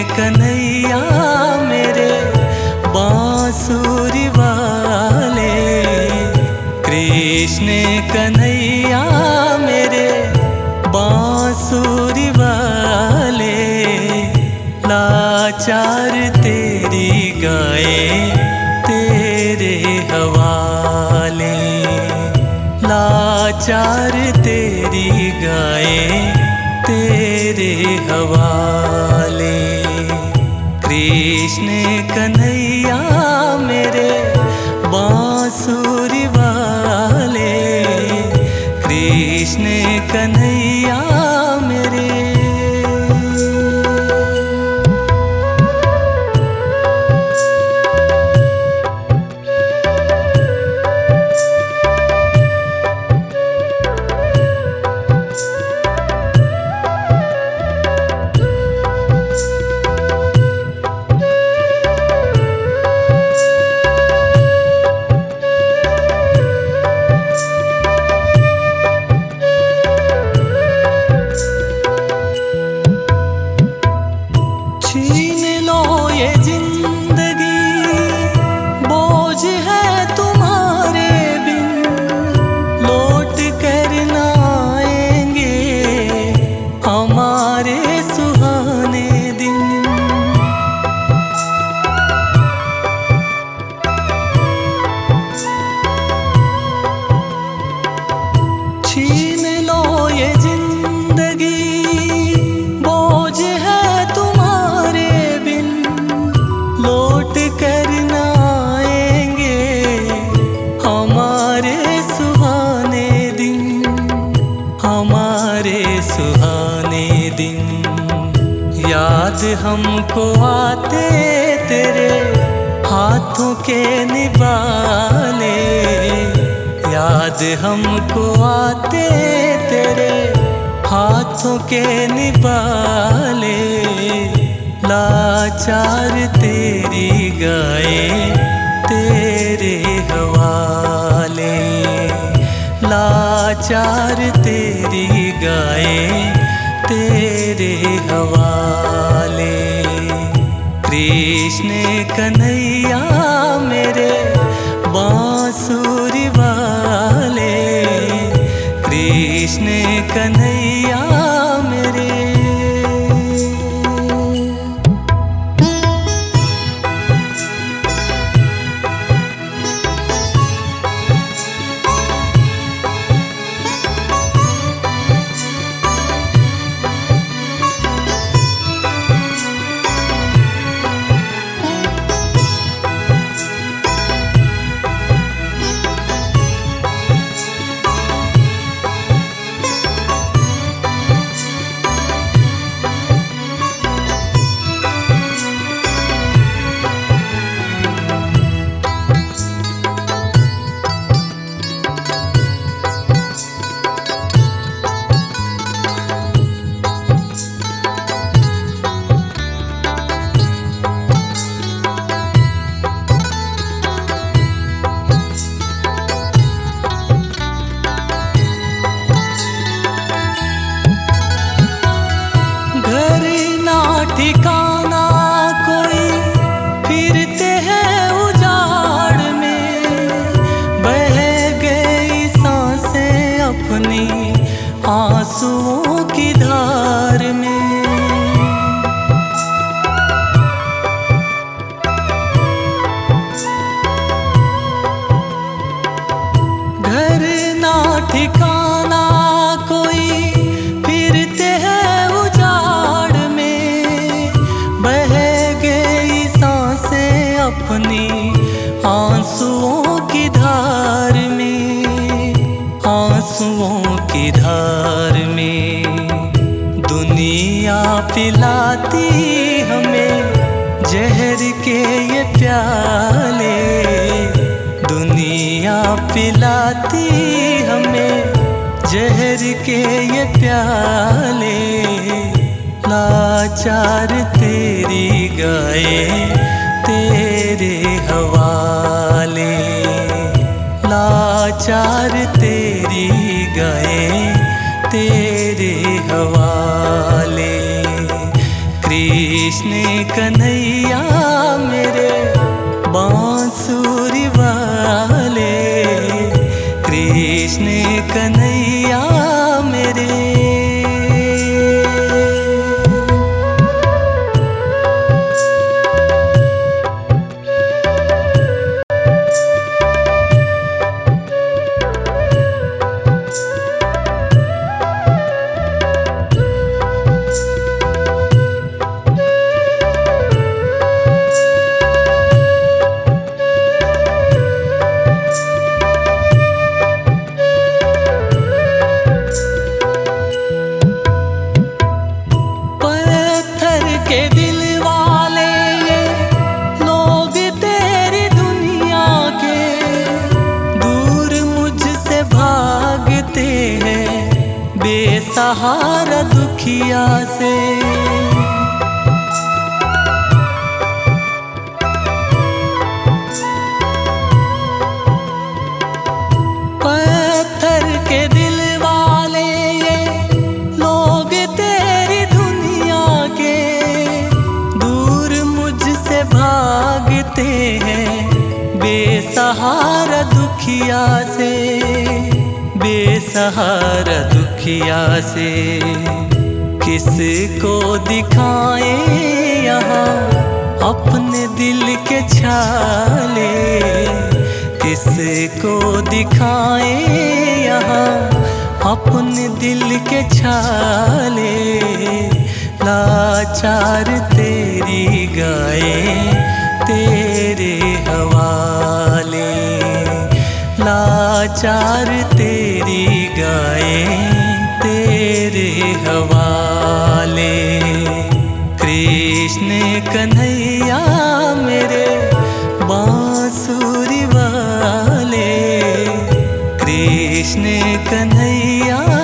कन्हैया मेरे बांसुरी वाले, कृष्ण कन्हैया मेरे बांसुरी वाले, लाचार तेरी गाए तेरे हवाले, लाचार तेरी गाए तेरे हवाले। कृष्ण कन्हैया मेरे बांसुरी वाले, कृष्ण कन्हैया मेरे। छीन लो ये जिंदगी, बोझ है तुम्हारे बिन, लौट कर ना आएंगे हमारे सुहाने दिन। छीन लो ये जिंदगी, बोझ है लौट कर ना आएंगे हमारे सुहाने दिन, हमारे सुहाने दिन। याद हमको आते तेरे हाथों के निवाले, याद हमको आते तेरे हाथों के निवाले, लाचार तेरी गाए तेरे हवाले, लाचार तेरी गाए तेरे हवाले। कृष्ण कन्हैया मेरे बांसुरी वाले, कृष्ण कन्हैया मेरे। घर ना ठिकाना कोई, फिरते हैं उजाड़ में, बह गई सांसें अपनी आंसुओं की धार में। घर ना ठिकाना कोई, फिरते हैं अपनी आंसुओं की धार में, आंसुओं की धार में। दुनिया पिलाती हमें जहर के ये प्याले, दुनिया पिलाती हमें जहर के ये प्याले, लाचार तेरी गाए तेरे हवाले, लाचार तेरी गाए तेरे हवाले। कृष्ण कृष्ण कन्हैया मेरे बांसुरी वाले, कृष्ण कन्हैया मेरे। के दिल वाले ये लोग तेरी दुनिया के, दूर मुझसे भागते हैं बेसहारा दुखिया से। पत्थर के दिल वाले ये लोग तेरी दुनिया के, भागते हैं बेसहारा दुखिया से, बेसहारा दुखिया से। किसको दिखाएं यहाँ अपने दिल के छाले, किसको दिखाएं यहाँ अपने दिल के छाले। लाचार तेरी गायें तेरे हवाले, लाचार तेरी गायें तेरे हवाले। कृष्ण कन्हैया मेरे बांसुरी वाले, कृष्ण कन्हैया